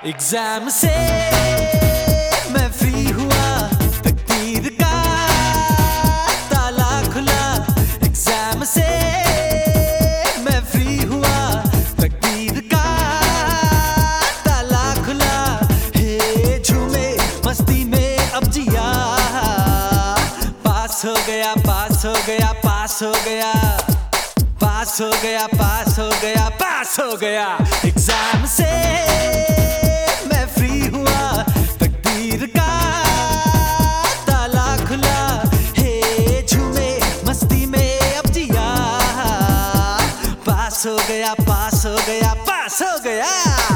Exam से मैं free हुआ, तकदीर का ताला खुला। एग्जाम से मैं फ्री हुआ, तकदीर का ताला खुला। हे झूमे मस्ती में अब जिया, पास हो गया, पास हो गया, पास हो गया, पास हो गया, पास हो गया, पास हो गया। एग्जाम से मैं फ्री हुआ, तकदीर का ताला खुला। हे झूमे मस्ती में अब जिया, पास हो गया, पास हो गया, पास हो गया।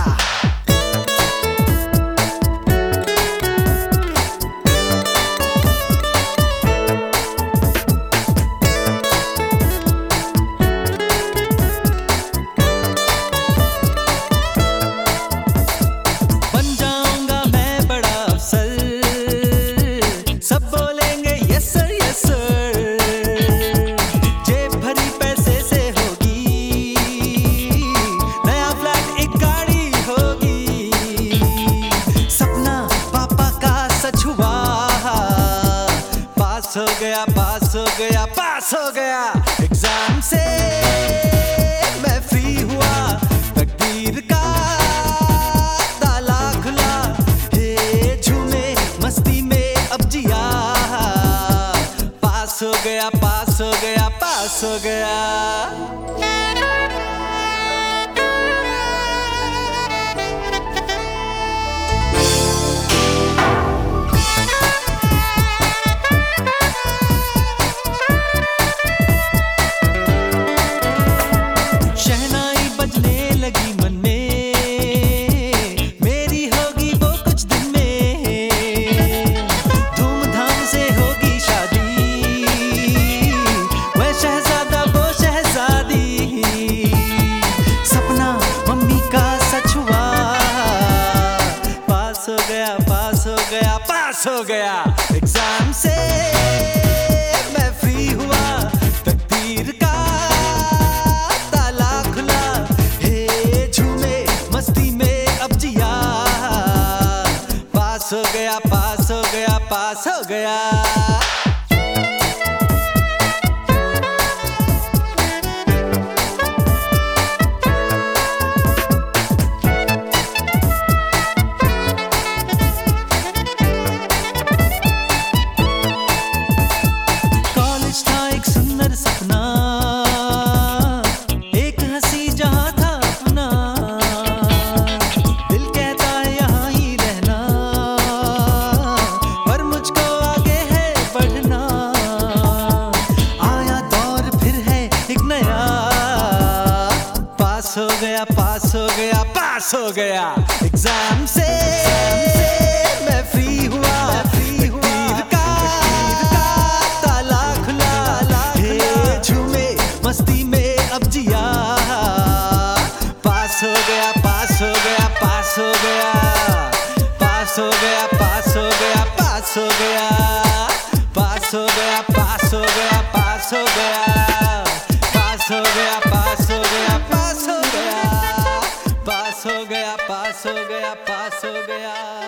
पास हो गया, पास हो गया, पास हो गया। एग्जाम से मैं फ्री हुआ, तकदीर का ताला खुला। हे झूमे मस्ती में अब जिया, पास हो गया, पास हो गया, पास हो गया। पास हो गया, एग्जाम से मैं फ्री हुआ, तकदीर का ताला खुला। हे झूमे मस्ती में अब जिया, पास हो गया, पास हो गया, पास हो गया। सपना एक हंसी जहां था अपना, दिल कहता है यहाँ ही रहना, पर मुझको आगे है बढ़ना। आया दौर फिर है एक नया, पास हो गया, पास हो गया, पास हो गया। एग्जाम से मैं फ्री हुआ, तकदीर का ताला खुला। मस्ती में अब जिया, पास हो गया, पास हो गया, पास हो गया, पास हो गया, पास हो गया, पास हो गया, पास हो गया, पास हो गया, पास हो गया, पास हो गया, पास हो गया, पास हो गया, पास हो गया, पास हो गया, पास हो गया।